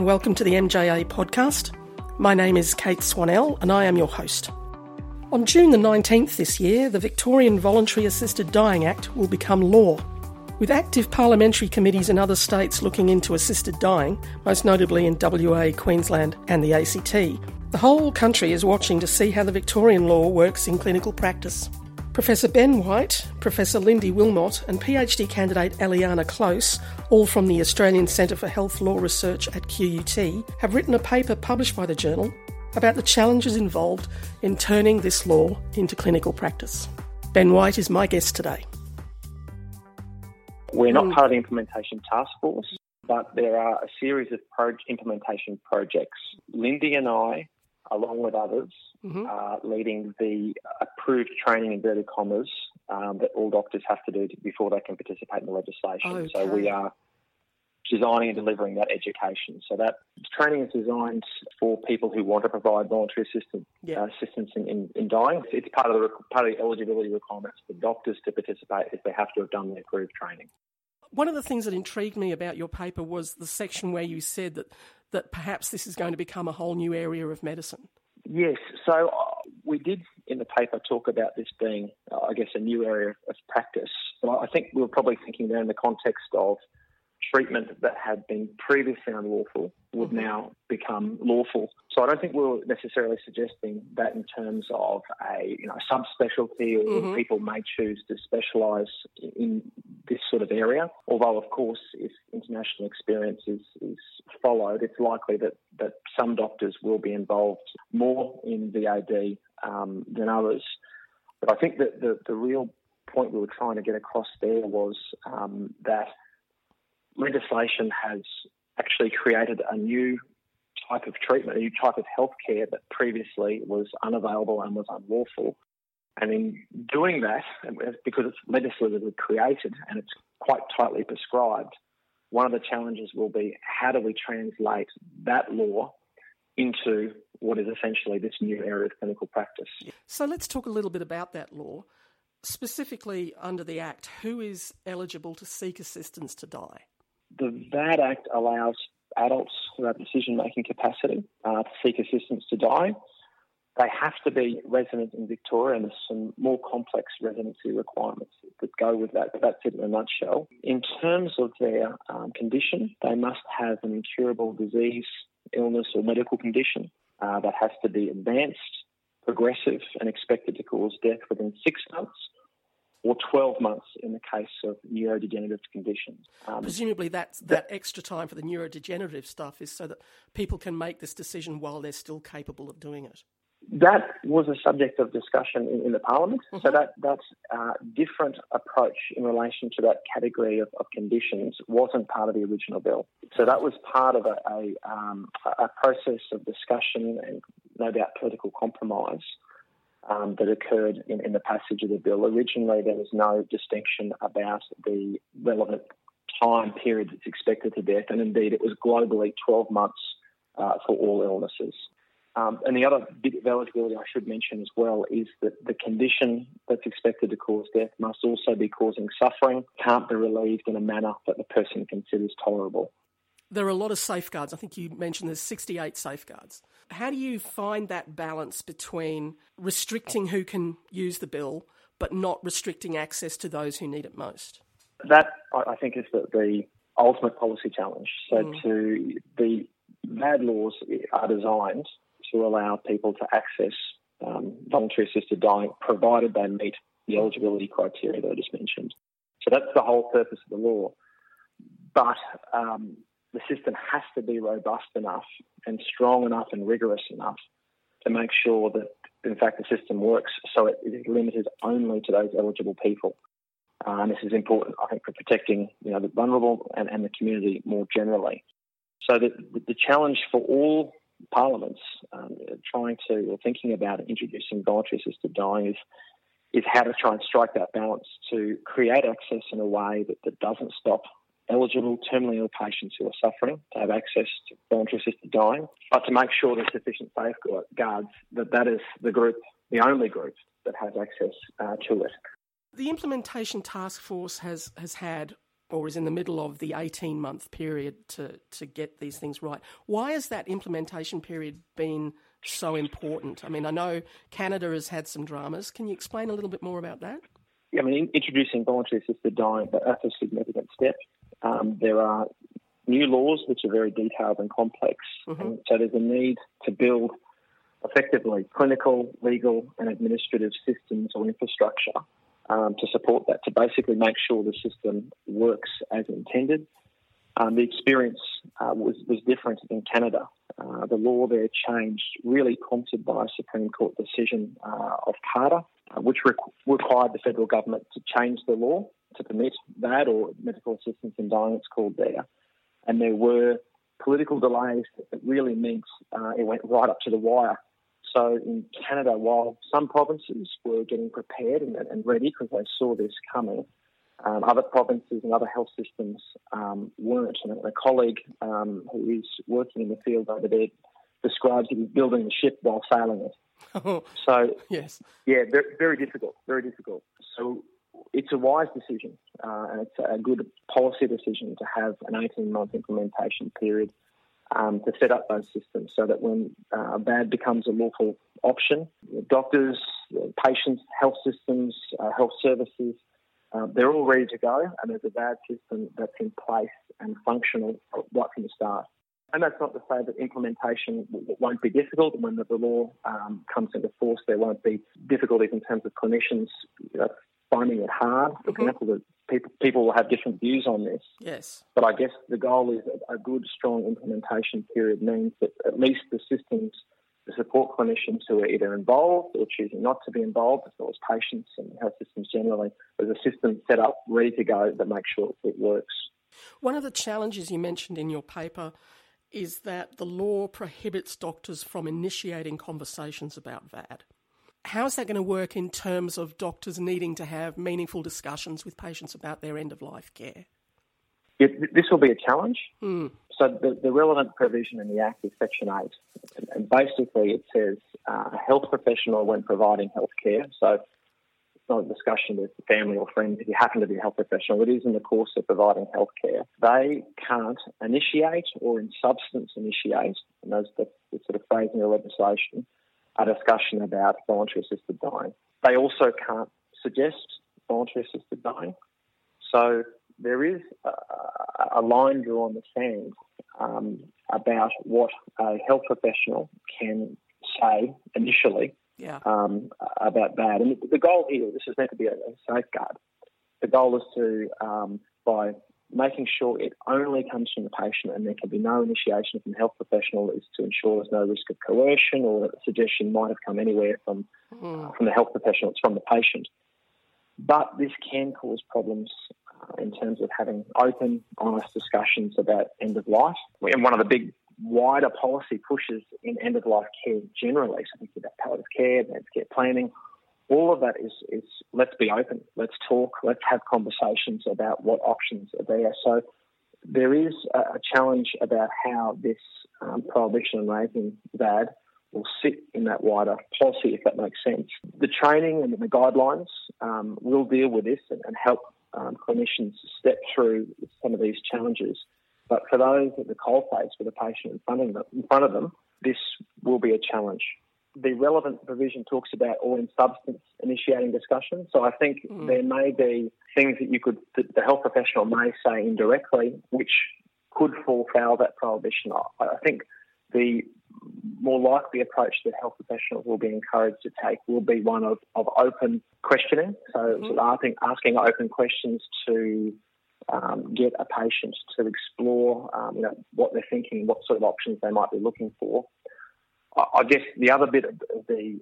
and welcome to the MJA podcast. My name is Kate Swanell and I am your host. On June the 19th this year, the Victorian Voluntary Assisted Dying Act will become law. With active parliamentary committees in other states looking into assisted dying, most notably in WA, Queensland and the ACT, the whole country is watching to see how the Victorian law works in clinical practice. Professor Ben White, Professor Lindy Wilmot and PhD candidate Eliana Close, all from the Australian Centre for Health Law Research at QUT, have written a paper published by the journal about the challenges involved in turning this law into clinical practice. Ben White is my guest today. We're not part of the implementation task force, but there are a series of implementation projects. Lindy and I, along with others, are leading the approved training, inverted commas, that all doctors have to do before they can participate in the legislation. Okay. So we are designing and delivering that education. So that training is designed for people who want to provide voluntary assistance in dying. It's part of the eligibility requirements for doctors to participate if they have to have done the approved training. One of the things that intrigued me about your paper was the section where you said that perhaps this is going to become a whole new area of medicine. Yes, so we did in the paper talk about this being, a new area of practice. But I think we were probably thinking there in the context of treatment that had been previously unlawful would now become lawful. So I don't think we were necessarily suggesting that in terms of a subspecialty or people may choose to specialise in this sort of area. Although, of course, if international experience is followed, it's likely that some doctors will be involved more in VAD than others. But I think that the real point we were trying to get across there was that legislation has actually created a new type of treatment, a new type of healthcare that previously was unavailable and was unlawful. And in doing that, because it's legislatively created and it's quite tightly prescribed, one of the challenges will be how do we translate that law into what is essentially this new area of clinical practice. So let's talk a little bit about that law. Specifically under the Act, who is eligible to seek assistance to die? The VAD Act allows adults who have decision-making capacity to seek assistance to die. They have to be resident in Victoria, and there's some more complex residency requirements that go with that, but that's it in a nutshell. In terms of their condition, they must have an incurable disease, illness or medical condition that has to be advanced, progressive and expected to cause death within 6 months, or 12 months in the case of neurodegenerative conditions. Presumably that extra time for the neurodegenerative stuff is so that people can make this decision while they're still capable of doing it. That was a subject of discussion in the Parliament. So that's a different approach in relation to that category of conditions wasn't part of the original bill. So that was part of a process of discussion and no doubt political compromise that occurred in the passage of the bill. Originally, there was no distinction about the relevant time period that's expected to death, and indeed it was globally 12 months for all illnesses. And the other bit of eligibility I should mention as well is that the condition that's expected to cause death must also be causing suffering, can't be relieved in a manner that the person considers tolerable. There are a lot of safeguards. I think you mentioned there's 68 safeguards. How do you find that balance between restricting who can use the bill but not restricting access to those who need it most? That, I think, is the ultimate policy challenge. So the VAD laws are designed to allow people to access voluntary assisted dying provided they meet the eligibility criteria that I just mentioned. So that's the whole purpose of the law. But the system has to be robust enough and strong enough and rigorous enough to make sure that, in fact, the system works so it is limited only to those eligible people. And this is important, I think, for protecting the vulnerable and the community more generally. So the challenge for all parliaments thinking about introducing voluntary assisted dying is how to try and strike that balance to create access in a way that doesn't stop eligible terminally ill patients who are suffering to have access to voluntary assisted dying, but to make sure there's sufficient safeguards that is the only group that has access to it. The Implementation Task Force has had or is in the middle of the 18-month period to get these things right. Why has that implementation period been so important? I mean, I know Canada has had some dramas. Can you explain a little bit more about that? Yeah, I mean, introducing voluntary assisted dying, that's a significant step. There are new laws which are very detailed and complex, and so there's a need to build effectively clinical, legal and administrative systems or infrastructure to support that, to basically make sure the system works as intended. The experience was different in Canada. The law there changed, really prompted by a Supreme Court decision of Carter, which required the federal government to change the law to permit that, or medical assistance in dying, it's called there. And there were political delays that really meant it went right up to the wire. So in Canada, while some provinces were getting prepared and ready because they saw this coming, other provinces and other health systems weren't. And a colleague who is working in the field over there describes it as building the ship while sailing it. So, yes. Yeah, very, very difficult, very difficult. So it's a wise decision and it's a good policy decision to have an 18-month implementation period to set up those systems so that when VAD becomes a lawful option, doctors, patients, health systems, health services, they're all ready to go, and there's a VAD system that's in place and functional right from the start. And that's not to say that implementation won't be difficult. When the law comes into force, there won't be difficulties in terms of clinicians finding it hard. For example, people will have different views on this. Yes. But I guess the goal is a good, strong implementation period means that at least the systems to support clinicians who are either involved or choosing not to be involved, as well as patients and health systems generally, there's a system set up, ready to go, that makes sure it works. One of the challenges you mentioned in your paper is that the law prohibits doctors from initiating conversations about VAD. How's that going to work in terms of doctors needing to have meaningful discussions with patients about their end-of-life care? This will be a challenge. So the relevant provision in the Act is Section 8. And basically it says a health professional, when providing health care, so it's not a discussion with family or friends if you happen to be a health professional, it is in the course of providing health care. They can't initiate or in substance initiate, and that's the sort of phrasing of legislation, a discussion about voluntary assisted dying. They also can't suggest voluntary assisted dying. So there is a line drawn in the sand about what a health professional can say initially about that. And the goal here, this is meant to be a safeguard. The goal is to, by making sure it only comes from the patient and there can be no initiation from the health professional, is to ensure there's no risk of coercion or that the suggestion might have come anywhere from the health professional, it's from the patient. But this can cause problems in terms of having open, honest discussions about end of life. And one of the big, wider policy pushes in end of life care generally, so thinking about palliative care, advanced care planning, all of that is let's be open, let's talk, let's have conversations about what options are there. So there is a challenge about how this prohibition on raising VAD will sit in that wider policy, if that makes sense. The training and the guidelines will deal with this and help clinicians step through some of these challenges. But for those at the coalface with a patient in front of them, this will be a challenge. The relevant provision talks about all in substance initiating discussion. So I think there may be things that the health professional may say indirectly, which could fall foul of that prohibition. I think the more likely approach that health professionals will be encouraged to take will be one of open questioning. So asking open questions to get a patient to explore what they're thinking, what sort of options they might be looking for. I guess the other bit of the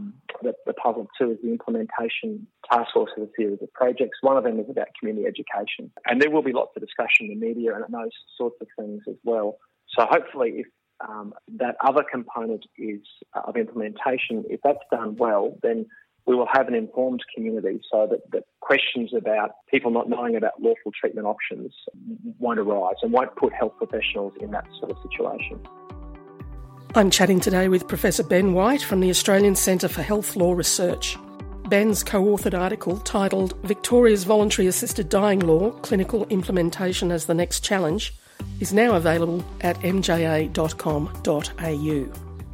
puzzle too is the implementation task force of a series of projects. One of them is about community education, and there will be lots of discussion in the media and those sorts of things as well. So hopefully, if that other component is of implementation, if that's done well, then we will have an informed community so that questions about people not knowing about lawful treatment options won't arise and won't put health professionals in that sort of situation. I'm chatting today with Professor Ben White from the Australian Centre for Health Law Research. Ben's co-authored article titled Victoria's Voluntary Assisted Dying Law, Clinical Implementation as the Next Challenge is now available at mja.com.au.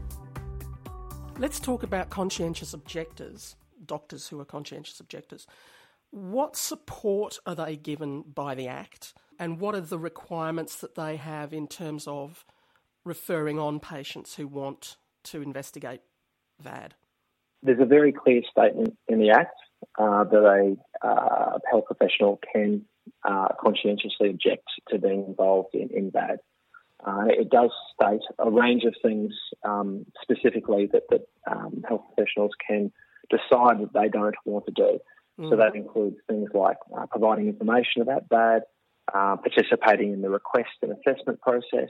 Let's talk about conscientious objectors, doctors who are conscientious objectors. What support are they given by the Act, and what are the requirements that they have in terms of referring on patients who want to investigate VAD? There's a very clear statement in the Act that a health professional can conscientiously object to being involved in VAD. It does state a range of things specifically that health professionals can decide that they don't want to do. So that includes things like providing information about VAD, participating in the request and assessment process,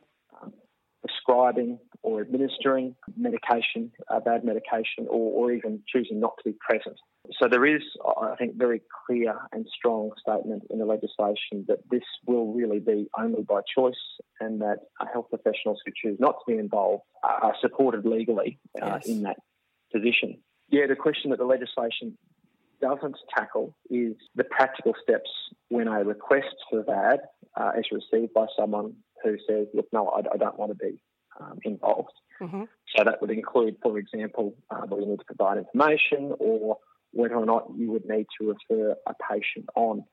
prescribing or administering medication, VAD medication, or even choosing not to be present. So there is, I think, very clear and strong statement in the legislation that this will really be only by choice, and that health professionals who choose not to be involved are supported legally in that position. Yeah, the question that the legislation doesn't tackle is the practical steps when a request for VAD is received by someone who says, look, no, I don't want to be involved. Mm-hmm. So that would include, for example, whether you need to provide information or whether or not you would need to refer a patient on.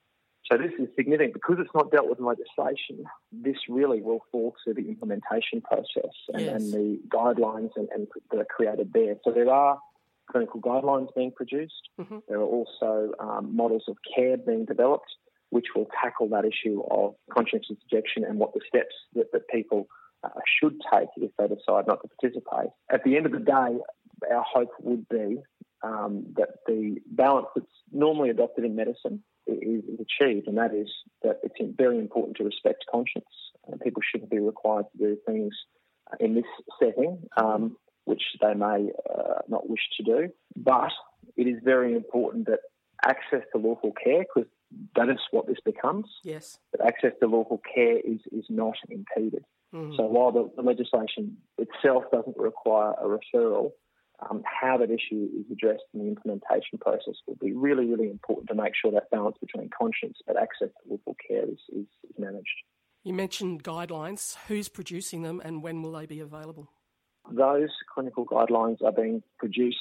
So this is significant because it's not dealt with in legislation. This really will fall to the implementation process and the guidelines and that are created there. So there are clinical guidelines being produced. Mm-hmm. There are also models of care being developed, which will tackle that issue of conscientious objection and what the steps that people should take if they decide not to participate. At the end of the day, our hope would be that the balance that's normally adopted in medicine is achieved, and that is that it's very important to respect conscience. People shouldn't be required to do things in this setting which they may not wish to do. But it is very important that access to lawful care, because that is what this becomes, that access to lawful care is not impeded. Mm. So while the legislation itself doesn't require a referral, how that issue is addressed in the implementation process will be really, really important to make sure that balance between conscience and access to lawful care is managed. You mentioned guidelines. Who's producing them and when will they be available? Those clinical guidelines are being produced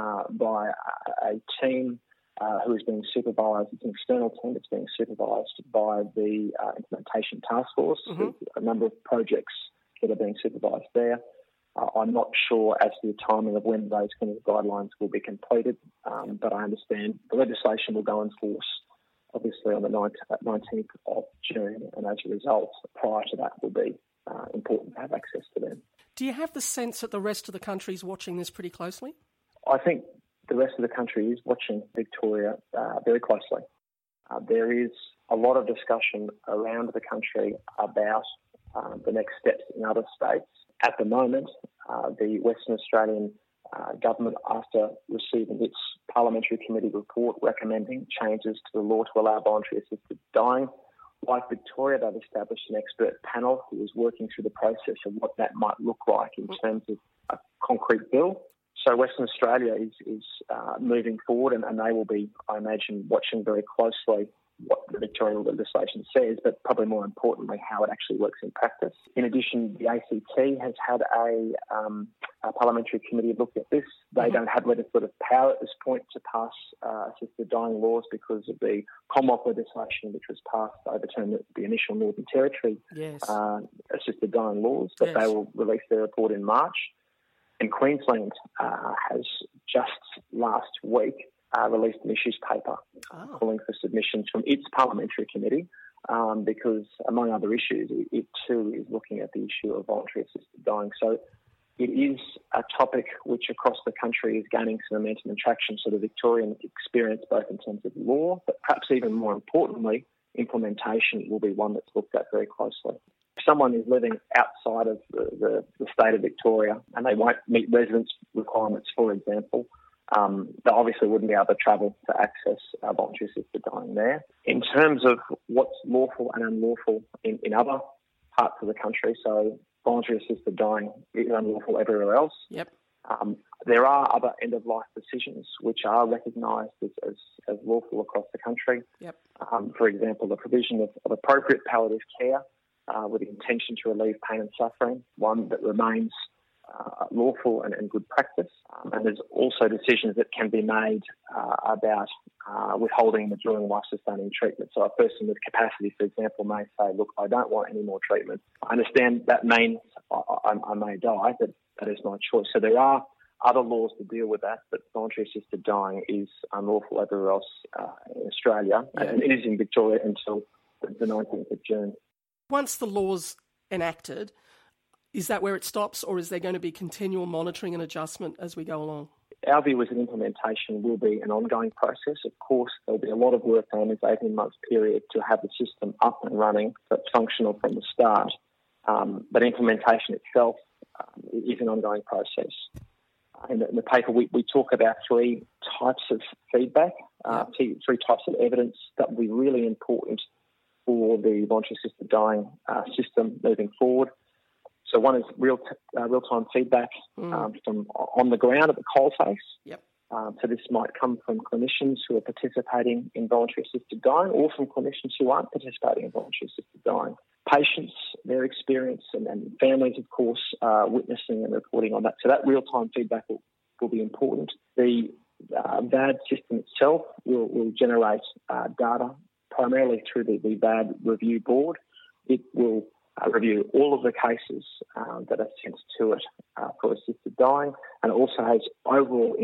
by a team who is being supervised. It's an external team that's being supervised by the Implementation Task Force. Mm-hmm. There's a number of projects that are being supervised there. I'm not sure as to the timing of when those clinical guidelines will be completed, but I understand the legislation will go in force, obviously, on the 19th of June, and as a result, prior to that will be important to have access to them. Do you have the sense that the rest of the country is watching this pretty closely? I think the rest of the country is watching Victoria very closely. There is a lot of discussion around the country about the next steps in other states. At the moment, the Western Australian government, after receiving its parliamentary committee report recommending changes to the law to allow voluntary assisted dying, like Victoria, they've established an expert panel who is working through the process of what that might look like in terms of a concrete bill. So Western Australia is moving forward, and they will be, I imagine, watching very closely what the Victorian legislation says, but probably more importantly, how it actually works in practice. In addition, the ACT has had a parliamentary committee look at this. They don't have legislative power at this point to pass assisted dying laws because of the Commonwealth legislation, which was passed to overturn the initial Northern Territory assisted dying laws, but they will release their report in March. And Queensland has just last week released an issues paper calling for submissions from its parliamentary committee because, among other issues, it too is looking at the issue of voluntary assisted dying. So it is a topic which across the country is gaining some momentum and traction. So the Victorian experience, both in terms of law, but perhaps even more importantly, implementation will be one that's looked at very closely. If someone is living outside of the state of Victoria and they won't meet residence requirements, for example, they obviously wouldn't be able to travel to access voluntary assisted dying there. In terms of what's lawful and unlawful in other parts of the country, so voluntary assisted dying is unlawful everywhere else. Yep. There are other end-of-life decisions which are recognised as lawful across the country. Yep. For example, the provision of appropriate palliative care with the intention to relieve pain and suffering, one that remains lawful and good practice. And there's also decisions that can be made about withholding the during life-sustaining treatment. So a person with capacity, for example, may say, look, I don't want any more treatment. I understand that means I may die, but that is my choice. So there are other laws to deal with that, but voluntary assisted dying is unlawful everywhere else in Australia, and it is in Victoria until the 19th of June. Once the law's enacted, is that where it stops, or is there going to be continual monitoring and adjustment as we go along? Our view is that implementation will be an ongoing process. Of course, there'll be a lot of work done in this 18-month period to have the system up and running, but functional from the start. But implementation itself is an ongoing process. In the paper, we talk about three types of feedback, three types of evidence that will be really important for the voluntary assisted dying system moving forward. So one is real-time feedback from on the ground at the coalface. Yep. So this might come from clinicians who are participating in voluntary assisted dying, or from clinicians who aren't participating in voluntary assisted dying. Patients, their experience, and families, of course, witnessing and reporting on that. So that real-time feedback will be important. The VAD system itself will generate data primarily through the VAD review board. It will review all of the cases that are sent to it for assisted dying, and it also has overall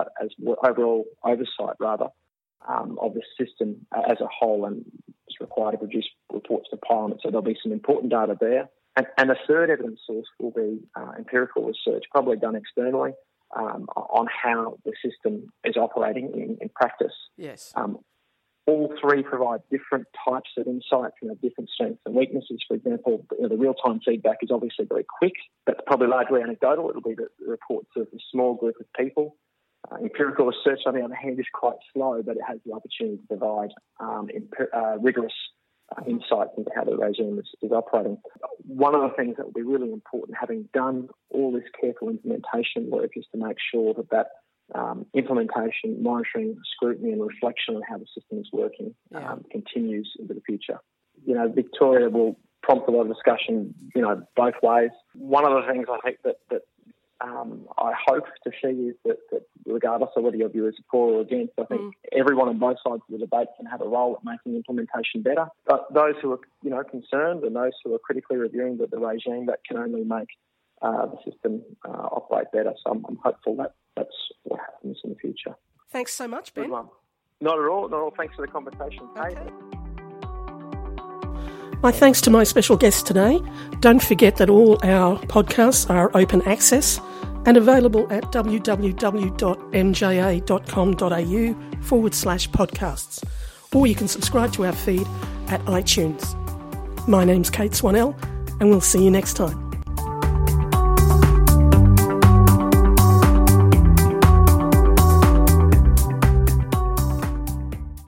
oversight of the system as a whole, and is required to produce reports to Parliament. So there'll be some important data there. And the third evidence source will be empirical research, probably done externally, on how the system is operating in practice. Yes. All three provide different types of insights and have different strengths and weaknesses. For example, the real-time feedback is obviously very quick, but probably largely anecdotal. It'll be the reports of a small group of people. Empirical research, on the other hand, is quite slow, but it has the opportunity to provide rigorous insights into how the regime is operating. One of the things that will be really important, having done all this careful implementation work, is to make sure that implementation, monitoring, scrutiny and reflection on how the system is working continues into the future. Victoria will prompt a lot of discussion, both ways. One of the things I think that I hope to see is that regardless of whether your view is for or against, I think everyone on both sides of the debate can have a role at making implementation better. But those who are concerned and those who are critically reviewing the regime, that can only make the system operate better. So I'm hopeful that's what happens in the future. Thanks so much, Ben. Good one. Not at all. Thanks for the conversation, Kate. Okay. My thanks to my special guest today. Don't forget that all our podcasts are open access and available at www.mja.com.au/podcasts, or you can subscribe to our feed at iTunes. My name's Kate Swanell, and we'll see you next time.